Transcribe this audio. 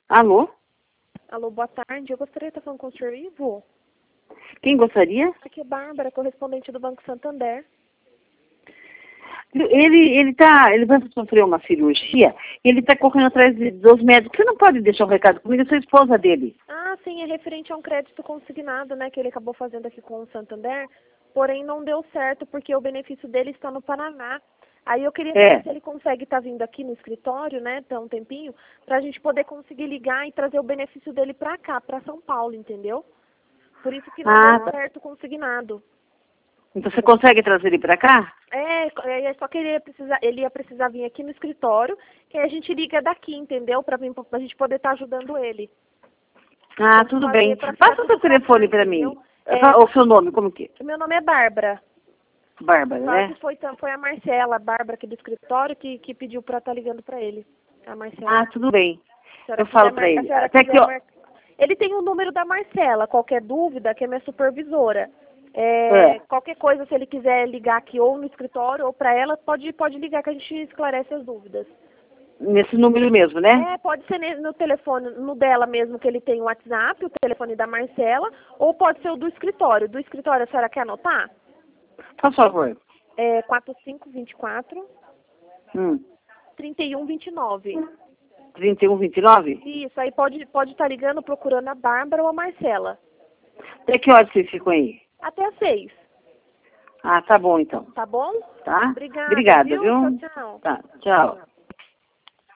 Alô? Alô, boa tarde. Eu gostaria de estar falando com o senhor Ivo. Quem gostaria? Aqui é Bárbara, correspondente do Banco Santander. Ele vai sofrer uma cirurgia e ele está correndo atrás dos médicos. Você não pode deixar um recado comigo, eu sou a esposa dele. Ah, sim, é referente a um crédito consignado, né, que ele acabou fazendo aqui com o Santander, porém não deu certo porque o benefício dele está no Paraná. Aí eu queria saber se ele consegue estar vindo aqui no escritório, né, tá um tempinho, para a gente poder conseguir ligar e trazer o benefício dele para cá, para São Paulo, entendeu? Por isso que não deu certo o consignado. Então você consegue trazer ele para cá? Só que ele ia precisar vir aqui no escritório, que aí a gente liga daqui, entendeu? Pra gente poder estar ajudando ele. Ah, tudo bem. Passa o seu telefone para mim. O seu nome, como que é? Meu nome é Bárbara. Bárbara, Só né? que foi a Marcela, a Bárbara aqui do escritório, que pediu para estar ligando para ele. A Marcela. Ah, tudo bem. Eu falo para ele. Até que Ele tem o número da Marcela. Qualquer dúvida, que é minha supervisora. Qualquer coisa, se ele quiser ligar aqui ou no escritório ou para ela, pode ligar que a gente esclarece as dúvidas. Nesse número mesmo, né? Pode ser no telefone, no dela mesmo, que ele tem o WhatsApp, o telefone da Marcela, ou pode ser o do escritório. Do escritório, a senhora quer anotar? Por favor. 4524 3129. 3129? Isso, aí pode estar ligando, procurando a Bárbara ou a Marcela. Até que horas vocês ficam aí? Até às 6. Ah, tá bom então. Tá bom? Tá? Obrigada, Obrigada, viu? viu? Tchau, tchau. Tá, tchau.